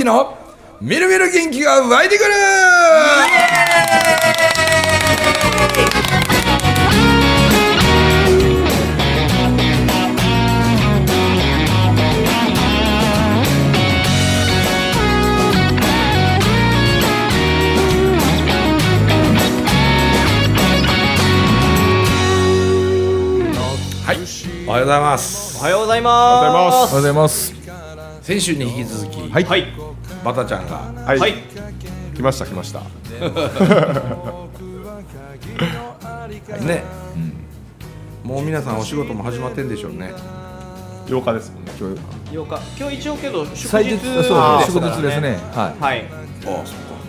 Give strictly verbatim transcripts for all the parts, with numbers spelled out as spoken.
のみるみる元気が湧いてくる。はい、おはようございます。 おはようございます。 おはようございます。 おはようございます。先週に引き続き、 はい、はい、 バタちゃんが、 はい、 はい、 来ました来ました。 ね、うん、もう皆さんお仕事も始まってんでしょうね。 ようかですもんね。 ようか、今日一応けど祝日祭日、 ですそうからね。 祝日ですね。はい。 はい。 ああ、そうか。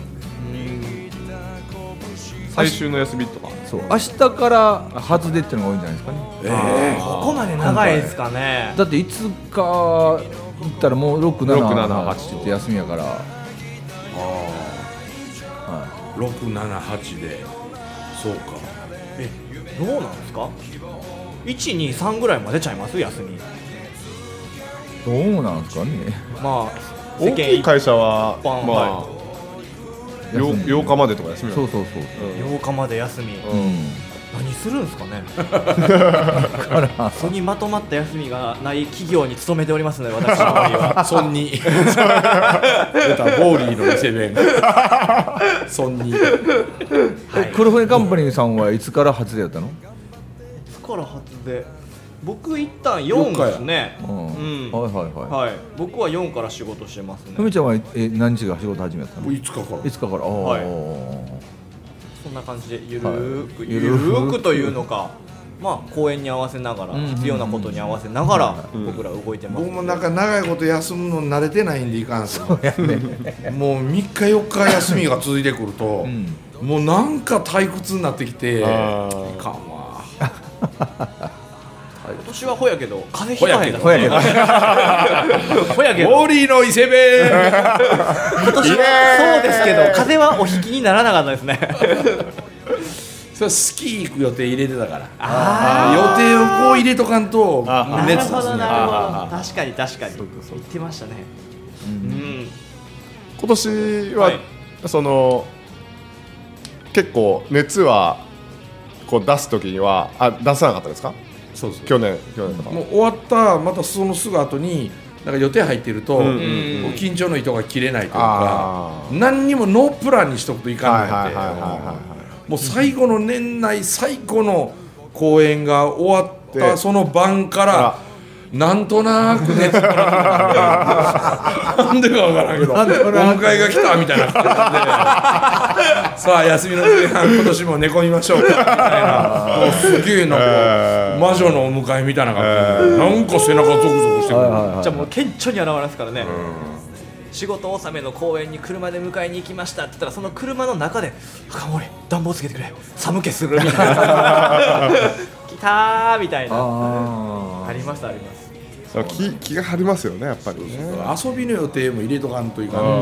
最終の休みとか。 そう。明日から初出っていうのが多いんじゃないですかね。 ええー、 ここまで長いですかね。 だっていつか行ったらもうろく、なな、 ろく、なな、はちって休みやから。 ああ、はい、ろく、なな、はちで、そうか。 え、どうなんですか。いち、に、さんぐらいまで出ちゃいます休み。 どうなんですかね。 まあ大きい会社は一般まあようかまでとか休み。 そうそうそう。 ようかまで休み。 うん。 何するんですかね。そこにまとまった休みがない企業に勤めておりますので、私の場合は。 そんに出たボーリーの店弁。そんに。 はい、 黒船カンパニーさんはいつから初出やったの？ いつから初出？僕一旦よんですね。 うん。 うん、 はいはいはい。 はい。僕はよんから仕事してますね。 ふみちゃんはえ何日が仕事始めたの？ いつかから。 いつかから。ああ。 はい。そんな感じでゆるーく、はい、ゆるーくというのか、まあ公演に合わせながら、必要なことに合わせながら僕ら動いてます。 僕もなんか長いこと休むの慣れてないんでいかんすよ。そうやね。もうみっかよっか休みが続いてくると、うん、もうなんか退屈になってきていかんわ。 今年はほやけど風邪ひかへん。 ほやけどほやけどモーリーの伊勢弁。 今年はそうですけど風邪はお引きにならなかったですね。 それスキー行く予定入れてたから。あ、予定をこう入れとかんと熱出すんや。 確かに確かに言ってましたね。うん、 今年は、はい、その結構熱はこう出す時にはあ出さなかったですか？ そうそう、 去年去年とかもう終わったまたそのすぐ後になんか予定入ってると、うんうんうん、緊張の糸が切れないというか、何にもノープランにしとくといかんないって、もう最後の年内最後の公演が終わったその晩からなんとなく熱がなんでかわからんけどお迎えが来たみたいな感じでさあ休みの前半今年も寝込みましょうかみたいな、もうすげえな、えー、魔女のお迎えみたいな感じで、えー、なんか背中ゾクゾクしてくる、はいはいはい、 じゃあもう顕著に現れますからね、うん、仕事納めの公園に車で迎えに行きましたって言ったらその車の中で赤森暖房つけてくれ寒気するみたいな来たーみたいな あ, ありますあります。 気, 気が張りますよねやっぱりね。 遊びの予定も入れとかんといかん。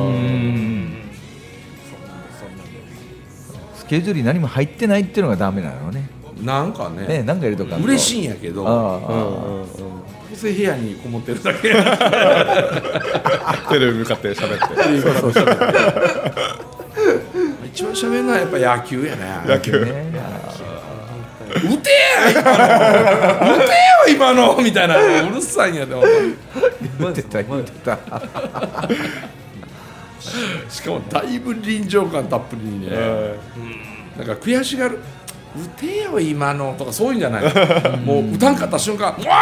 スケジュールに何も入ってないっていうのがダメなのね。 なんかね、 ね、なんか入れとかんと嬉しいんやけど、どうせ部屋にこもってるだけテレビ向かって喋ってそうそう喋って一番喋るのはやっぱ野球やね。 野球ね、 打てや今の打てよ今のみたいな、うるさいんやでも言ってた言ってたしかもだいぶ臨場感たっぷりにね、なんか悔しがる、打てよ今のとかそういうんじゃないもう打たんかった瞬間、うわ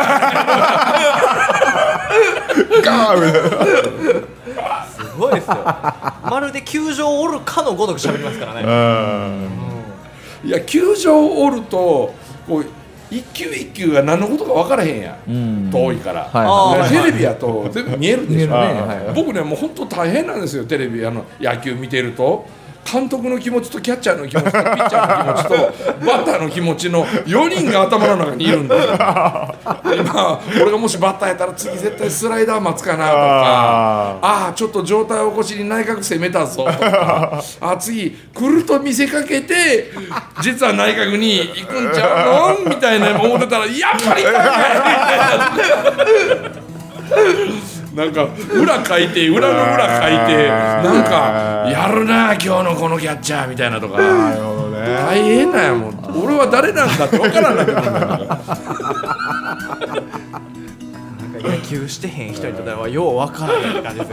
ーガーすごいですよ。まるで球場をおるかのごとく喋りますからね。 いや球場をおるとこう一球一球が何のことか分からへんや、うん、遠いから、はい、テレビやと全部見えるでしょ、ね、はい、僕ねもう本当大変なんですよ、テレビあの野球見てると監督の気持ちとキャッチャーの気持ちとピッチャーの気持ちとバッターの気持ちのよにんが頭の中にいるんですよ。今俺がもしバッターやったら次絶対スライダー待つかなとか、ああちょっと状態を起こしに内角攻めたぞとか、あ次来ると見せかけて実は内角に行くんちゃうのみたいな思ってたらやっぱり行かないなんか裏書いて裏の裏書いてなんかやるな今日のこのキャッチャーみたいなとかなるほどね大変なんやもん俺は誰なんだって分からなくなるんだよ野球してへん人にとってはよう分からへんって感じですよ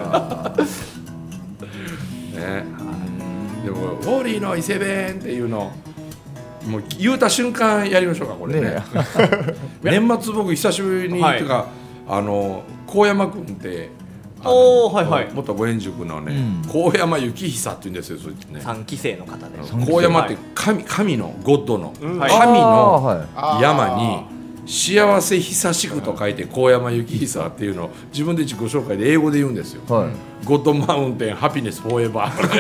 ね。でもウォーリーの伊勢弁っていうのもう言うた瞬間やりましょうかこれね。ね年末僕久しぶりに、はい、というかあの高山君っておーはいはい元五円塾のね、うん、高山幸久って言うんですよそいつね。 さんきせいの方で高山って神、神のゴッドの、うん、神の山に幸せ久しくと書いて高山幸久っていうのを自分で自己紹介で英語で言うんですよ、はい、ゴッドマウンテンハピネスフォーエバーいちい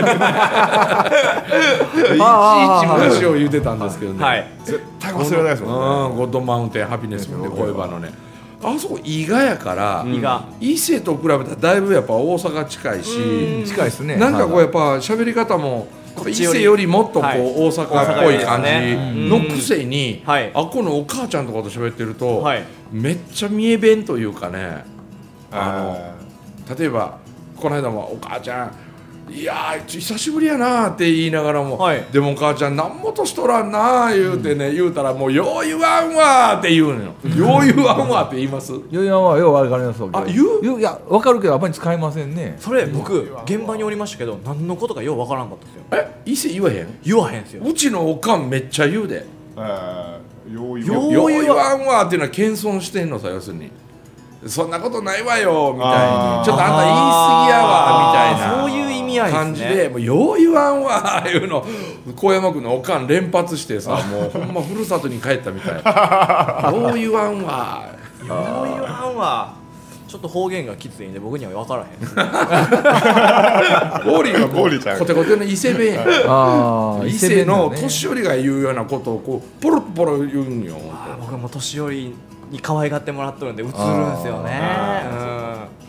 ち話を言ってたんですけどね、はい、 絶対忘れないですもんね。 ゴッドマウンテンハピネスフォーエバーのねあそこ伊賀やから、うん、伊勢と比べたらだいぶやっぱ大阪近いし近いですね。 なんかこうやっぱ喋り方も伊勢よりもっとこう大阪っぽい感じのくせに、はい、あこのお母ちゃんとかと喋ってると、はい、めっちゃ三重弁というかねあの例えばこの間もお母ちゃんいやー久しぶりやなって言いながらも、はい、でもお母ちゃん何も年取らんな言うてね、うん、言うたらもうよう言わんわって言うのよ、うん、よう言わんわって言いますよう言わんわよう分かりますあ言ういや分かるけどあんまり使いませんね。 それ僕現場におりましたけど何のことかよう分からんかったですよ。 え伊勢言わへん言わへんすよ。 うちのおかんめっちゃ言うで、 えー、よう言わんわっていうのは謙遜してんのさ要するにそんなことないわよみたいにちょっとあんた言い過ぎやわみたいなそういう意味合い感じでもうよう言わんわいうの高山君のおかん連発してさもうほんまふるさとに帰ったみたいよう言わんわよう言わんわちょっと方言がきついんで僕には分からへんゴーリーはもうコテコテの伊勢弁や伊勢の年寄りが言うようなことをこうポロポロ言うんよ。 僕はもう年寄りに可愛がってもらっとるんで映るんですよね、うん、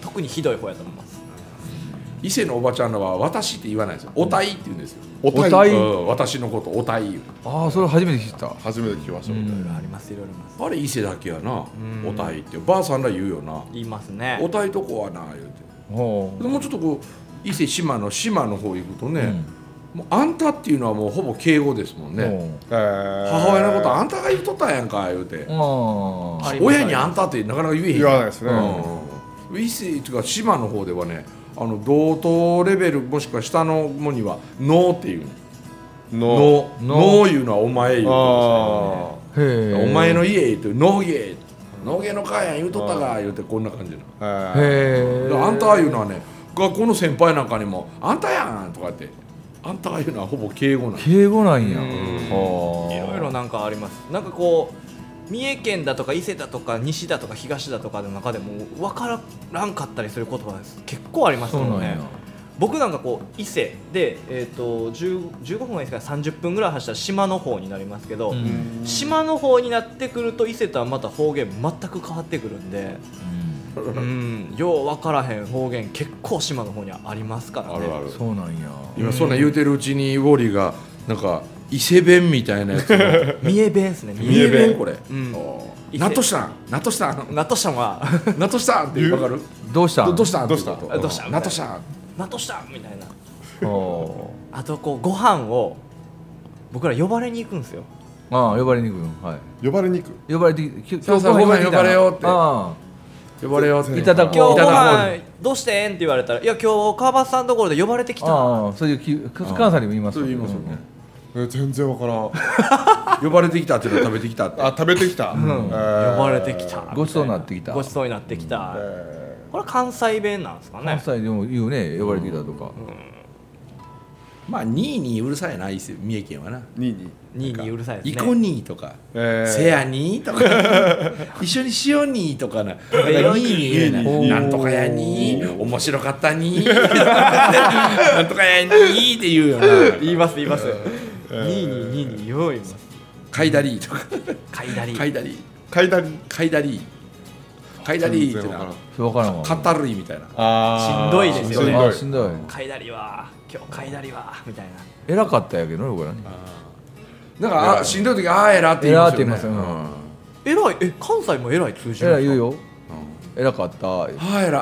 特にひどい方やと思います。 伊勢のおばちゃんらは私って言わないですよおたいって言うんですよ。 おたい、 うん、私のことおたい。 ああそれ初めて聞いた。 初めて聞きました。いろいろありますいろいろあります。 あれ伊勢だけやなおたいってばあさんら言うよな。 言いますねおたいとこはな言うてでもうちょっとこう伊勢島の島の方行くとね、うんもうあんたっていうのはもうほぼ敬語ですもんね、えー、母親のことあんたが言っとったやんか言うて親にあんたってなかなか言えへん言わないですね、 うん、伊勢というか島の方ではねあの同等レベルもしくは下のもにはノーっていうノーノーいうのはお前言うとですねお前の家言うとノーゲーノーゲーの母やん言うとったか言うてこんな感じのへあんたいうのはね学校の先輩なんかにもあんたやんとかってあんたが言うのはほぼ敬語なんや。 敬語なんや。 いろいろなんかあります。なんかこう三重県だとか伊勢だとか西だとか東だとかの中でも分からんかったりする言葉です結構ありますもんね。僕なんかこう伊勢で、えー、とじゅう、じゅうごふんがいいですかさんじゅっぷんぐらい走ったら島の方になりますけど島の方になってくると伊勢とはまた方言全く変わってくるんでうんよう分からへん方言結構島の方にはありますからね。あるあるそうなんや。 今そんな言うてるうちにウォーリーがなんか伊勢弁みたいなやつ三重弁ですね。 三重弁これ、うん、ナッとしたんナッとしたんナッとしたんはナッとしたんって分かるどうしたんどうしたんどうしたんどうしたんナッとしたんナッとしたんみたいなあとこうご飯を僕ら呼ばれに行くんですよ。 ああ呼ばれに行くのはい呼ばれに行く呼ばれて今日ご飯呼ばれよってあ呼ばれよっていただこう今日ご飯どうしてんって言われたらいや今日川端さんのところで呼ばれてきた。 ああそういう関西でも言いますよね。そう言いますよね。 え全然わからん呼ばれてきたっていうのは食べてきたってあ食べてきた、うんえー、呼ばれてきたごちそうになってきたごちそうになってきた、えー、これ関西弁なんですかね。 関西でも言うね呼ばれてきたとか、うんうん、 まあにいにうるさいな三重県はなにいににいにうるさいですね。 イコニーとか、えー、せやにーとか一緒にしようにーとかなにいになんとかやにー面白かったにーなんとかやにーって言うよな言います言いますにいににいによう言いますかいだりーとかかいだりかいだりかいだりかいだりかいだりーってな分からんわかったるいみたいなしんどいですよね。 しんどいかいだりは今日かいだりはみたいな偉かったやけどね僕らね。 だからしんどい時ああ偉って言いますよね。 偉いえ関西も偉い通じるんですか。 偉い言うよ偉かったああ偉あ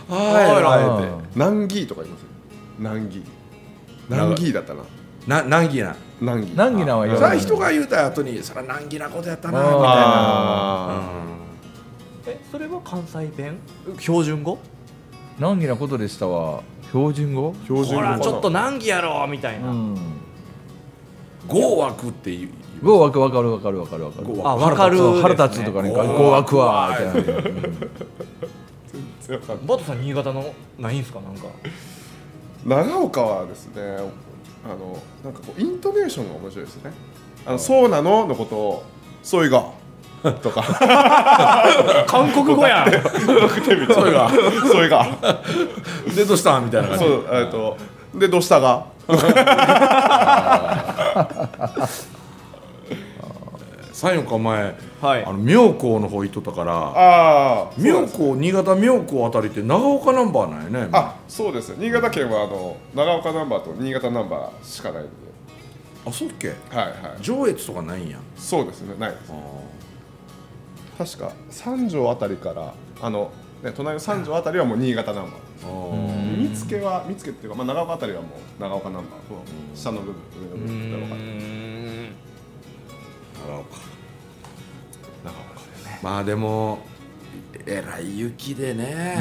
あえて南紀とか言いますよ。南紀南紀だったな。 な難儀な南紀難儀なは言わさあない。 人が言うた後にそれは難儀なことやったなみたいな。 あえそれは関西弁標準語難儀なことでしたは標準語。 ー標準語かな。 ほらちょっと難儀やろみたいな、 うん。 合枠っていう語枠わかるわかるわかるわかる。 語あ分かるそう腹ですね立つとかね。 語語枠はみたいな。うん強かっバトさん新潟のないんすかなんかた長岡はですね、あのなんかこうイントネーションが面白いですね。あのそうなののことをそういがとか韓国語やんそういがそういがでどうしたみたいな感じ。 そうえっとでどうしたがさんよっかまえはいあの妙高の方行っとったからああ妙高新潟妙高あたりって長岡ナンバーなんやね。 あそうですね。新潟県はあの長岡ナンバーと新潟ナンバーしかないので、 あそうっけはいはい上越とかないんや。 そうですね。ないです確か三条あたりからあの、ね、隣の三条あたりはもう新潟ナンバーです。見つけは見つけっていうか、まあ、長岡あたりはもう長岡ナンバー、この下の部分上の部分で分かる長岡長岡ですね。 まあでもえらい雪でね、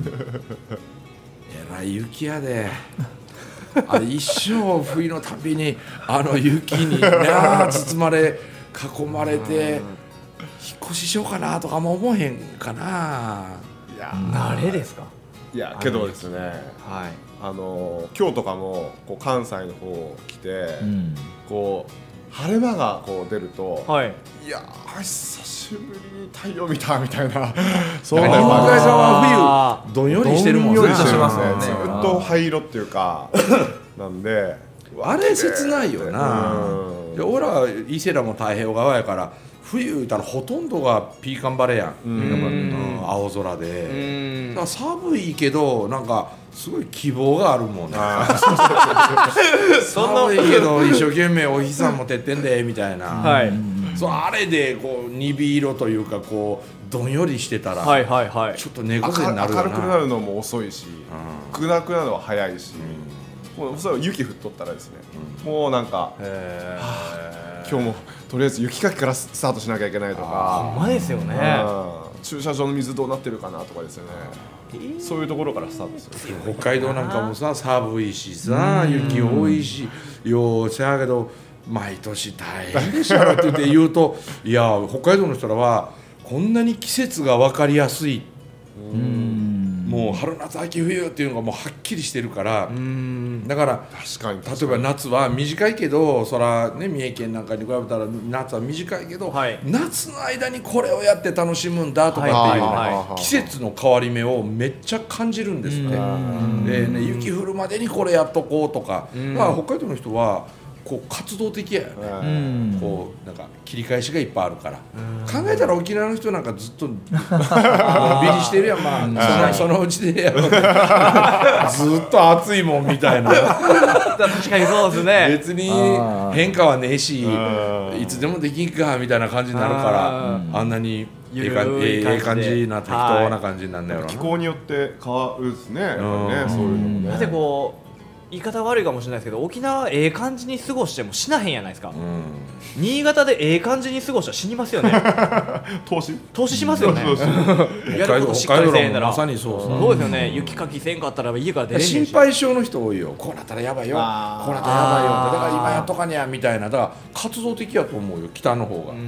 えらい雪やであれ一生冬のたびにあの雪にな包まれ囲まれて引っ越ししようかなとかも思えへんかな。 いや慣れですかいやけどですね、 はいあの今日とかもこう関西の方来て、 うん。 こう晴れ間がこう出ると、 はいいやー久しぶりに太陽見たみたいなそ日本海さんは冬どんよりしてるもんね。 どんよりしてますもんねずっと灰色っていうかなんであれ切ないよな。 うんで俺ら伊勢らも太平洋側やから冬言うたらほとんどがピーカンバレーやん、 うんうん青空うで、 ーんだから寒いけどなんかすごい希望があるもんね。 そんな寒いけど一生懸命お日さんも照ってんでみたいな、 はいそうあれでこう鈍色というかこうどんよりしてたら、 はいはいはいちょっと猫明背になるよな。 明るくなるのも遅いし、 うん暗くなるのは早いし、もうそれ雪降っとったらですね、もうなんかへー今日もとりあえず雪かきからスタートしなきゃいけないとほかんまですよねうん駐車場の水どうなってるかなとかですよね、そういうところからスタートする。 北海道なんかもさ寒いしさ雪多いしようせやけど毎年大変でしょって言って言うといや北海道の人らはこんなに季節が分かりやすい、もう春夏秋冬っていうのがもうはっきりしてるからだから確かに例えば夏は短いけどそらね三重県なんかに比べたら夏は短いけど、 はい夏の間にこれをやって楽しむんだとかっていう、 はいはい季節の変わり目をめっちゃ感じるんですって。で、ね、雪降るまでにこれやっとこうとか、だから北海道の人はこう活動的やよね、 うん。 こうなんか切り返しがいっぱいあるから考えたら沖縄の人なんかずっとのんびりしてるやん、まあ、そのそのうちでやろうってずっと暑いもんみたいな確かにそうですね別に変化はねえしいつでもできんかみたいな感じになるからあんなにええ感じええ感じな適当な感じになるんだよな。 気候によって変わるですね、やっぱりね、 うんそういうのもね。 だってこう言い方悪いかもしれないですけど沖縄はええ感じに過ごしても死なへんやないですか、 うん新潟でええ感じに過ごしたら死にますよね投資投資しますよねそうそうやることしっかりせえんなら北海道もまさにそうさそうですよね雪かきせんかったら家から出れへんし心配性の人多いよ。こうなったらやばいよこうあーなったらやばいよってだから今やっとかにゃみたいなだから活動的やと思うよ北の方が。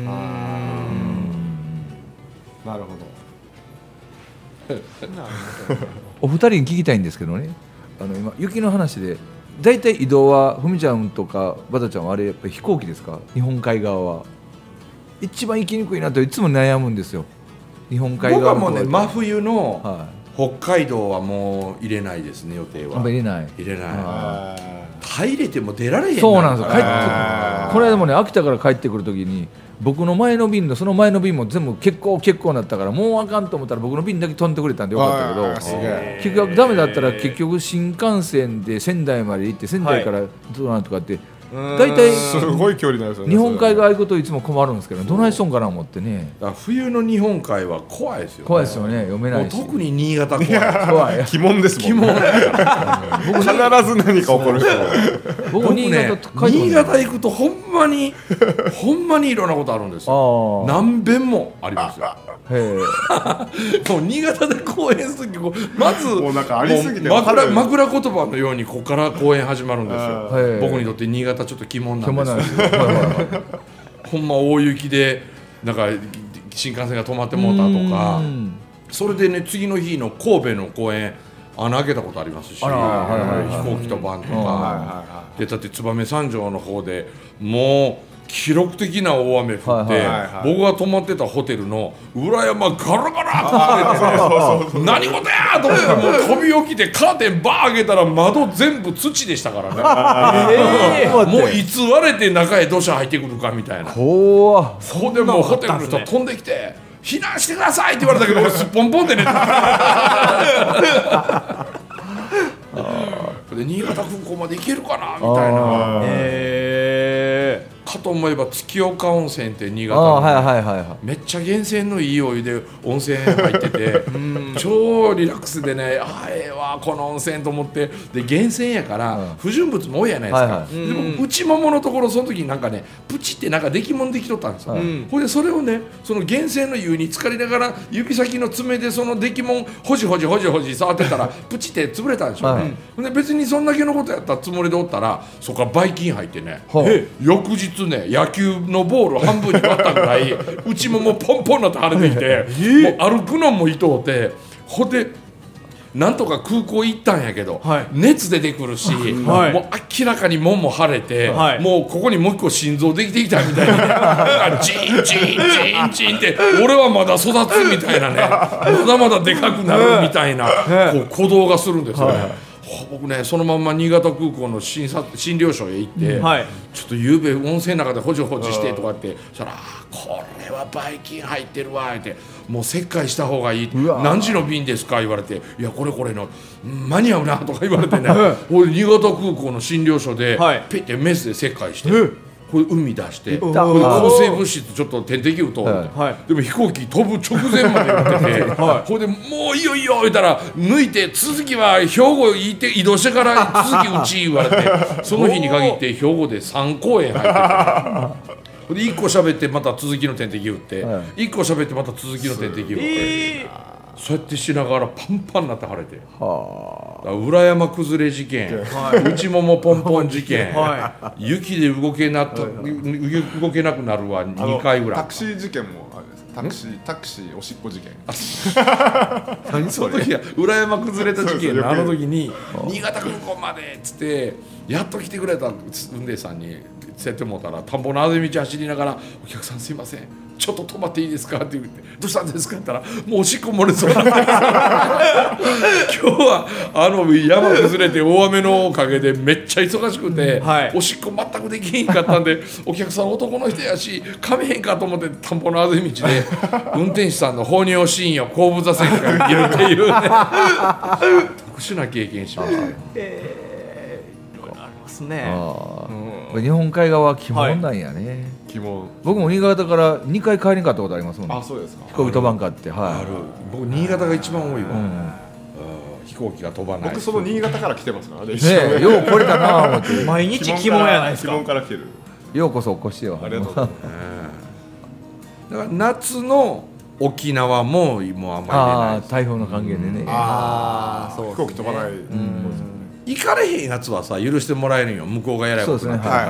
なるほお二人に聞きたいんですけどね。あの今雪の話で、だいたい移動はふみちゃんとかバタちゃんはあれやっぱり飛行機ですか？日本海側は一番行きにくいなといつも悩むんですよ。日本海僕は側もうね真冬のは北海道はもう入れないですね予定い。あんはまり入れない。 入れない。 は入れても出られへんそうなんですよ。帰ってあーこの間もね秋田から帰ってくるときに僕の前の便のその前の便も全部結構結構なったからもうあかんと思ったら僕の便だけ飛んでくれたんでよかったけど。 すげえ。 結局ダメだったら結局新幹線で仙台まで行って仙台からどうなんとかって大体すごい距離なんですよね。 日本海側行くといつも困るんですけど、どないしとんかな思ってね。 だから冬の日本海は怖いですよ、ね、 怖いですよね、読めないし。 もう特に新潟怖い怖い。 鬼門ですもんね。必ず何か起こる人。 僕新潟と書いて新潟行くとほんまにほんまにいろんなことあるんですよ。何遍もありますよ。へもう新潟で公演するときまずもうなんかありすぎて枕, 枕言葉のようにここから公演始まるんですよ。僕にとって新潟ちょっと鬼門なんですよ。ほんま大雪でなんか新幹線が止まってもうたとか、それでね次の日の神戸の公演穴開けたことありますし、飛行機飛ばんとかで、だって燕三条の方でもう記録的な大雨降って、僕が泊まってたホテルの裏山ガラガラって何事やと思ってもう飛び起きてカーテンバー開けたら窓全部土でしたからね。えー、もういつ割れて中へ土砂入ってくるかみたいな。 怖っ。 そこでもうホテルの人飛んできて避難してくださいって言われたけど俺すっぽんぽんで寝てで新潟空港まで行けるかなみたいな。えーかと思えば月岡温泉って新潟の、はいはいはいはい、めっちゃ源泉のいいお湯で温泉入ってて超リラックスでね、ああええわこの温泉と思って、で源泉やから、うん、不純物も多いやないですか、はいはい、でも内もものところその時になんかねプチってなんか出来物できとったんですよ、うん、ほいでそれをねその源泉の湯に浸かりながら指先の爪でその出来物ほじほじほじほじ触ってたらプチって潰れたんでしょうね、はい、で別にそんだけのことやったつもりでおったらそこからばい菌入ってね、はい、翌日ね野球のボール半分に割ったぐらい内ももポンポンなって腫れてきて、もう歩くのも痛うて、ほんでなんとか空港行ったんやけど、はい、熱出てくるし、はい、もう明らかに門も腫れて、はい、もうここにもう一個心臓できてきたみたいに、ね、ジンジンジンジンって俺はまだ育つみたいなね、まだまだでかくなるみたいなこう鼓動がするんですよね、はい、僕ねそのまんま新潟空港の診察診療所へ行って、うんはい、ちょっとゆうべ温泉の中でほじほじしてとかってそしたらこれはばい菌入ってるわってもう切開した方がいい何時の便ですか言われていやこれこれの間に合うなとか言われてね俺新潟空港の診療所で、はい、ペッてメスで切開してこれ海出してこれ抗生物質ちょっと点滴打とう、はい、でも飛行機飛ぶ直前まで打ってて、はい、これでもういいよいいよ言ったら抜いて続きは兵庫行って移動してから続き打ち言われてその日に限って兵庫でさん公演入っててでいっこ喋ってまた続きの点滴打って、はい、いっこ喋ってまた続きの点滴打って、えー、そうやってしながらパンパンになって腫れて、はあ、裏山崩れ事件、はい、内ももポンポン事件、はい、雪で動けなと、はい、動けなくなるわにかいぐらい。 タクシー事件もあれですタクシータクシーおしっこ事件何その時は裏山崩れた事件のあの時に新潟空港までっつってやっと来てくれた運転手さんにせってもうたら田んぼのあぜ道走りながらお客さんすいませんちょっと止まっていいですかって言ってどうしたんですかって言ったらもうおしっこ漏れそうなんです今日はあの山崩れて大雨のおかげでめっちゃ忙しくて、はい、おしっこ全くできへんかったんでお客さん男の人やしかめへんかと思って田んぼのあぜ道で運転手さんの放尿シーンを後部座席から見るっていうね特殊な経験しましたね、えーねうん、日本海側は鬼門なんやね、 はい、鬼門僕も新潟からにかい帰りにかったことありますもんね。 あ、そうですか。 飛行機飛ばんかって、はい、 ある僕新潟が一番多いわ、うん、飛行機が飛ばない。 僕その新潟から来てますからね。 ねよう来れたな思って毎日鬼門やないですか。 鬼門から来てる。 ようこそお越しよ。 ありがとうございますだから夏の沖縄ももうあんまり出ない。 あ台風の関係でね、うん、 ああそう、ね、飛行機飛ばない、うん行かれへんやつはさ許してもらえるんよ向こうがやらいことになってるから、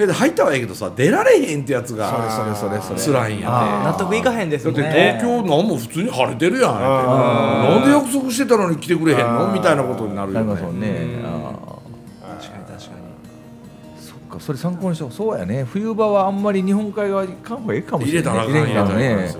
ね、入ったはいいけどさ出られへんってやつが辛いんやね。 納得いかへんですよね。 だって東京なんも普通に晴れてるやんってなんで約束してたのに来てくれへんのみたいなことになるよね。 なりますもんね。 確かに確かにそっかそれ参考にしよう。そうやね冬場はあんまり日本海側行かん方がいいかもしれない。 入れたらあかんやね。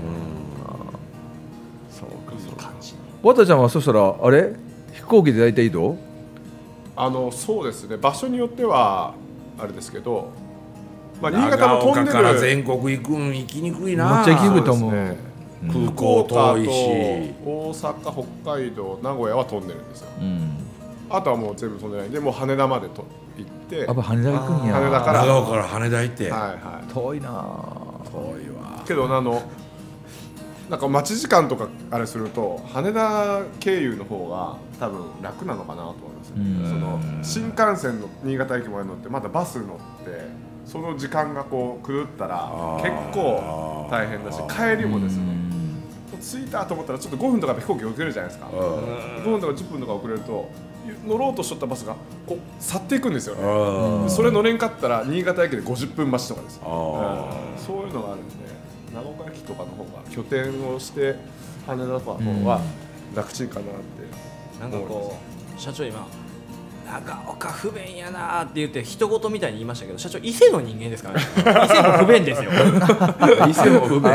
そうかそうか。わたちゃんはそしたらあれ飛行機で大体移動あのそうですね場所によってはあれですけど、まあ、新潟も飛んでるから全国行くん行きにくいな。 めっちゃ行きにくいと思う、 ね、空港遠いし大阪北海道名古屋は飛んでるんですよ、うん、あとはもう全部飛んでないんでもう羽田までと行ってやっぱ羽田行くんや。 羽田から長岡から羽田行って、 はいはい、 遠いな。遠いわけどあのなんか待ち時間とかあれすると羽田経由の方が多分楽なのかなと思います、ね、その新幹線の新潟駅まで乗ってまたバス乗ってその時間がこう狂ったら結構大変だし帰りもですね着いたと思ったらちょっとごふんとかで飛行機遅れるじゃないですか。ごふんとかじゅっぷんとか遅れると乗ろうとしとったバスがこう去っていくんですよね。それ乗れんかったら新潟駅でごじゅっぷん待ちとかです、うん、そういうのがあるんで長岡駅とかの方が拠点をして羽田とかの方が楽ちんかなって、 うん、なんかこう社長今長岡不便やなって言って人事みたいに言いましたけど社長伊勢の人間ですからね伊勢も不便ですよ伊勢も不便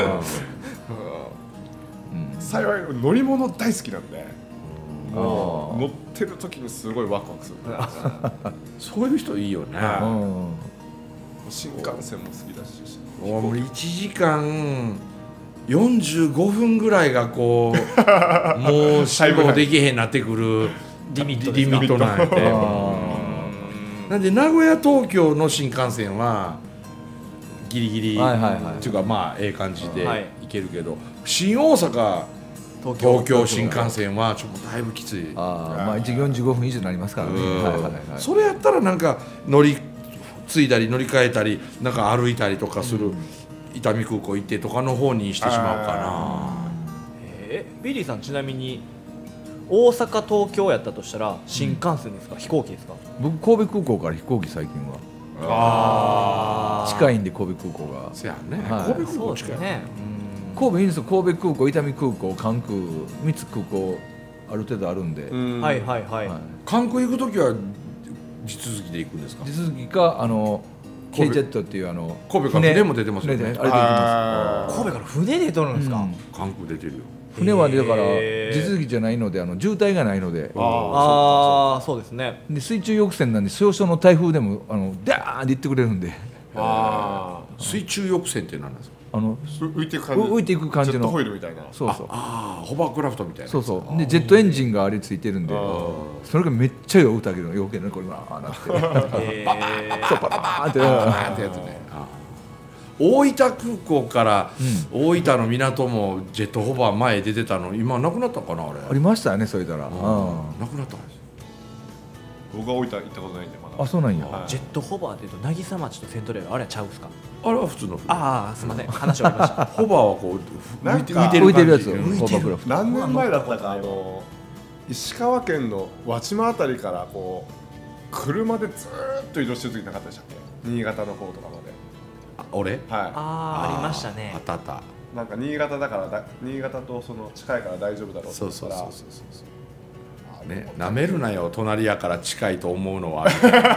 幸い乗り物大好きなんで乗ってる時にすごいワクワクするそういう人いいよね、 新幹線も好きだしもういちじかんよんじゅうごふんぐらいがこうもう辛抱できへんなってくるリミットリミットなんてなんで名古屋東京の新幹線はギリギリっていうかまあええ感じで行けるけど、新大阪東京新幹線はちょっとだいぶきつい。 ああまあいちじよんじゅうごふん以上になりますからね。 それやったらなんか乗り継いだり乗り換えたりなんか歩いたりとかする、うん、伊丹空港行ってとかの方にしてしまうかな。 えー、ビリーさんちなみに大阪東京やったとしたら新幹線ですか、うん、飛行機ですか？ 僕神戸空港から飛行機最近はあ近いんで神戸空港がせやね、 はい、神戸空港近いね。 神戸いいんですよ。神戸空港伊丹空港関空三つ空港ある程度あるんで、 うんはいはいはい、はい、 関空行くときは地続きで行くんですか？ 地続きかあの K ジェットっていうあの神戸から船も出てますよね。あれで行きます。神戸から船で取るんですか？うん、 関空出てるよ。 船はだから地続きじゃないのであの渋滞がないので、 ああそうですね。 で水中抑制なんで少々の台風でもあのダーンって行ってくれるんで。 ああ水中抑制って何なんですか？ あの浮いていく感じ。 浮いていく感じのジェットホイールみたいな。 そうそう。 ああホバークラフトみたいな。 そうそう。でジェットエンジンがあれついてるんで、それがめっちゃ酔うたけど余計なこれまあなって。バーそうパパーンってってやつね。大分空港から大分の港もジェットホバー前出てたの今なくなったかなあれ。 ありましたよねそういったら。なくなったんです。 僕が大分行ったことないんでまだ。 あそうなんや。 ジェットホバーっていうと渚町とセントレールあれはちゃうんですか？ あれは普通の。 ああすみません話終わりました。 ホバーはこう浮いて浮いてるやつ。 浮いてる。 何年前だったかあの石川県の輪島あたりからこう車でずーっと移動してる時なかったでしたっけ？新潟の方とかまで。 あ俺？はい。 ああありましたね。 あったあった。 なんか新潟だからだ新潟とその近いから大丈夫だろうと思ったら。そうそうそうそうそう。 ね、なめるなよ隣やから近いと思うのは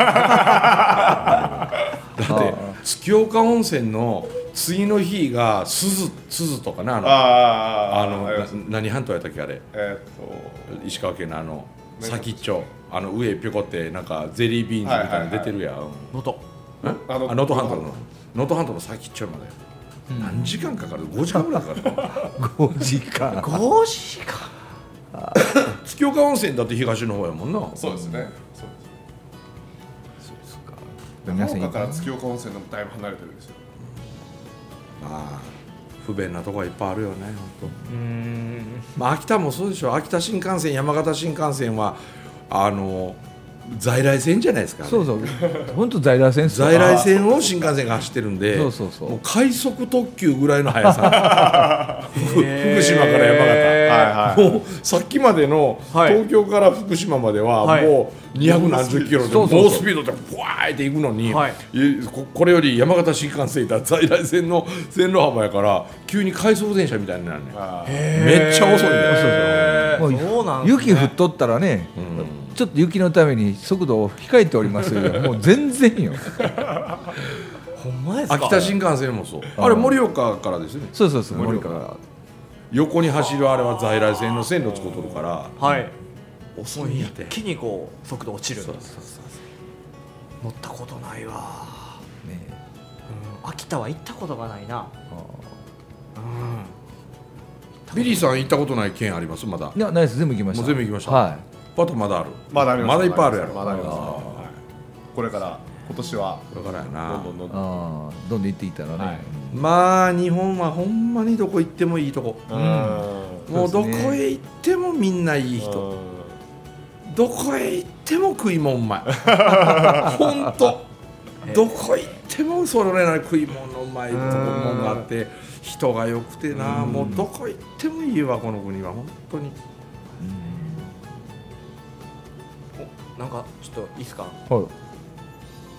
だって月岡温泉の次の日が鈴鈴とかなあのああの何半島やったっけあれ、えー、っと石川県のあの先っちょあの上ぴょこってなんかゼリービーンズみたいなの出てるやん能登能登半島の能登半島の先っちょまで、うん、何時間かかるごじかんぐらいかかるごじかんごじかん月岡温泉だって東の方やもんな。 そうですね。そうです。長岡から月岡温泉でもだいぶ離れてるんですよ。 まあ不便なとこはいっぱいあるよね本当。うん。まあ秋田もそうでしょ。秋田新幹線山形新幹線はあの在来線じゃないですか、ね、 そうそう本当在来線在来線を新幹線が走ってるんでそうそうそうもう快速特急ぐらいの速さ福島から山形、はいはい、もうさっきまでの東京から福島まではもうにひゃくなんじゅっキロで猛スピードでブワーって行くのに、はい、これより山形新幹線いたら在来線の線路幅やから急に快速電車みたいになるねめっちゃ遅いんだよ。 そうそうそうなんですね、雪降っとったらね、うん、ちょっと雪のために速度を控えておりますよもう全然よほんまですか。 秋田新幹線もそうあれ盛岡からですね。 そうそうそう盛岡から横に走るあれは在来線の線路使うとるからはい遅いんやて一気にこう速度落ちる。そうそうそうそう乗ったことないわ、ねうん、秋田は行ったことがないな。 うん、ビリーさん行ったことない県ありますまだ？ いやないです全部行きました。 もう全部行きました。 はい。 パトまだある。 まだあります。 まだいっぱいあるやろ。 まだあります。 これから今年はだからやなどんどんどんどんあーどんどん行っていったらね、 はい、 まあ日本はほんまにどこ行ってもいいとこ、 うん、 もうどこへ行ってもみんないい人、どこへ行っても食いもんうまいほんとどこ行ってもそれなり食い物のうまいとこもんがあって人が良くてな、もうどこ行ってもいいわこの国は本当に。 おなんかちょっといいですか、 はい、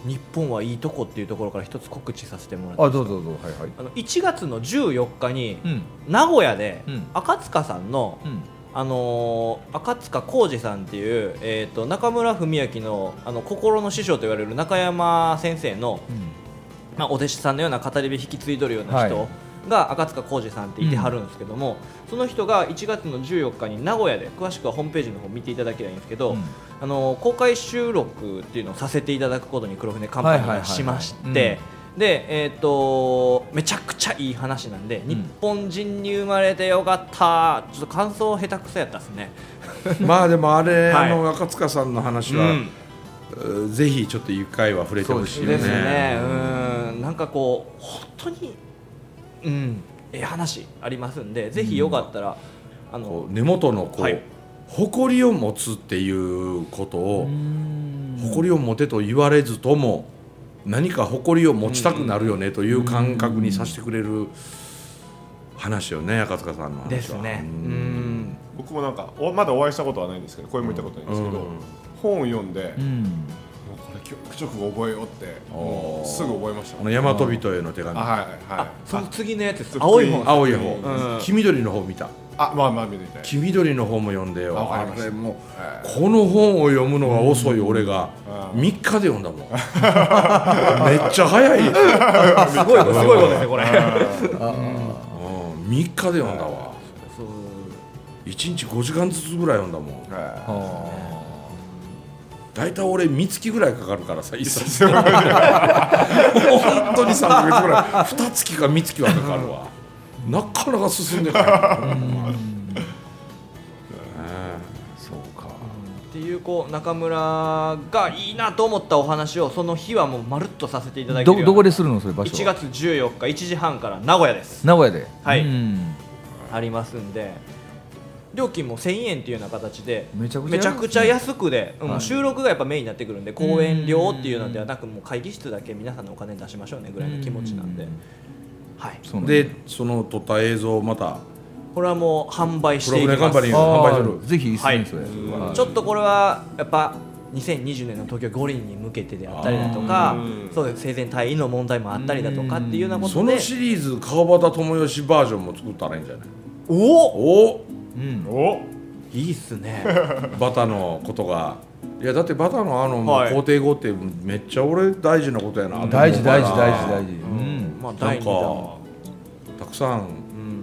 日本はいいとこっていうところから一つ告知させてもらっていいですか。 あどうぞどうぞ、はいはい、 あのいちがつのじゅうよっかに、 うん、 名古屋で、 うん、 赤塚さんの、 うん、 あのー、赤塚浩二さんっていう、えー、と中村文明の、あの心の師匠と言われる中山先生の、 うんまあ、お弟子さんのような語り部引き継いどるような人、はいが赤塚浩二さんっていてはるんですけども、うん、その人がいちがつのじゅうよっかに名古屋で、詳しくはホームページの方見ていただければいいんですけど、うん、あの公開収録っていうのをさせていただくことに黒船カンパニーがしまして、で、えー、とめちゃくちゃいい話なんで、うん、日本人に生まれてよかった、ちょっと感想下手くそやったですねまあでもあれ、はい、あの赤塚さんの話は、うん、ぜひちょっと一回は触れてほしいよね。 ですね、うん、なんかこう本当にうん、ええ話ありますんで、ぜひよかったら、うん、あの根元のこう、はい、誇りを持つっていうことを誇りを持てと言われずとも何か誇りを持ちたくなるよねという感覚にさせてくれる話よね、赤塚さんの話はですね。うん、 僕もなんかまだお会いしたことはないんですけど、声も言ったことないんですけど、うん、本を読んで、うん教育直後覚えようってもうすぐ覚えました、ね、 あの大和人への手紙、 はいはい、 あその次のやつです。青い方、 青い方、うん、黄緑の方見た。 あまあまあ見てた。 黄緑の方も読んでよ。あれもう、はい、この本を読むのが遅い俺がみっかで読んだもんめっちゃ早いすごいすごいことですねこれみっかで読んだわ。いちにちごじかんずつぐらい読んだもん。だいたい俺みつきぐらいかかるからさ、一冊本当にさんかげつぐらい、につきかみつきはかかるわなかなか進んでないそうかっていうこう中村がいいなと思ったお話をその日はもうまるっとさせていただいてるような。 ど, どこでするのそれ場所は。 いちがつじゅうよっかいちじはんから名古屋です。 名古屋で、 はい、うんありますんで、料金もせんえんっていうような形でめちゃくちゃ、めちゃくちゃ安くで、うんはい、収録がやっぱメインになってくるんで、講演料っていうのではなくもう会議室だけ皆さんのお金出しましょうねぐらいの気持ちなんで、はい、 そでその撮った映像をまたこれはもう販売していきます。 プログレカンパニーが販売する。 ぜひいいですね、それ、 はい、ちょっとこれはやっぱにせんにじゅうねんの東京五輪に向けてであったりだとか、そういう生前退位の問題もあったりだとかっていうようなことで、 そのシリーズ川端智義バージョンも作ったらいいんじゃない。 おお、 うん、おいいっすねバタのことが、いやだってバタのあの肯定語ってめっちゃ俺大事なことやな、 はい、大事大事大事大事、 うんまあ、 なんかたくさん、うん、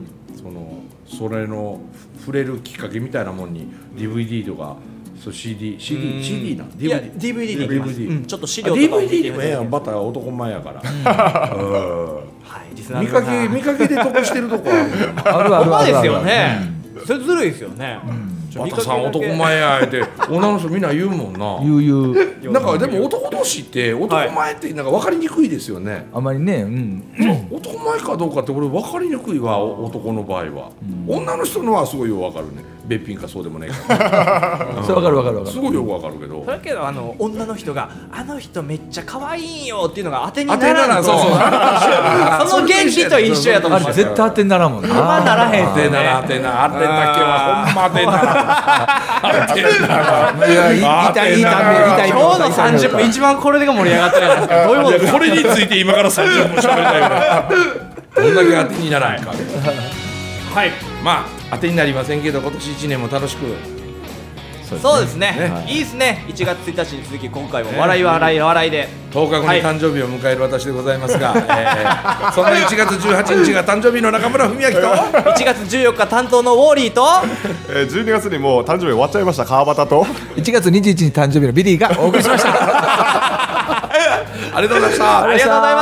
そのそれの触れるきっかけみたいなもんに ディーブイディー とかそう シーディー、シーディー、シーディー なディーブイディー でいきます、うん、ちょっと資料とかディーブイディー でもええやん、バタは男前やから、うんはい、リスナー見かけ見かけで得してるとこあるあるあるあるですよね、うん、それずるいですよね、うんバタさん男前やって女の人みんな言うもんな。 言う言う。 なんかでも男同士って男前ってなんか分かりにくいですよね、はい、 あまりね、うん、 男前かどうかって俺分かりにくいわ、男の場合は、うん、女の人のはすごいよく分かるね、べっぴんかそうでもないか、 うん、それ分かる分かる分かる、 すごいよく分かるけど、 だけどあの女の人があの人めっちゃ可愛いよっていうのが当てにならんと、そうそうその原理と一緒やと思う。 あれ絶対当てにならんもんな。 まあならへん、 当てなら当てな、当てだけはほんま当てなら当てなら痛い痛い痛い。今日のさんじゅっぷん一番これが盛り上がってるじゃないですか。どういうことですか。 これについて今からさんじゅっぷん喋りたいよね。どんだけ当てにならないか。はい。まあ当てになりませんけど今年いちねんも楽しく。 そうですね、ね、いいですね。いちがつついたちに続き今回も笑い笑い笑いでとおかごに誕生日を迎える私でございますが、はいえー、そんないちがつじゅうはちにちが誕生日の中村文明といちがつじゅうよっか担当のウォーリーと、 えー、じゅうにがつにもう誕生日終わっちゃいました川端といちがつにじゅういちにち誕生日のビリーがお送りしましたありがとうございましたありがとうござい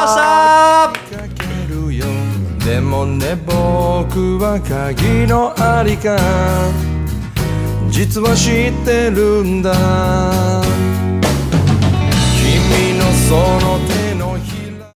ました。 でもね僕は鍵のありか実は知ってるんだ君その手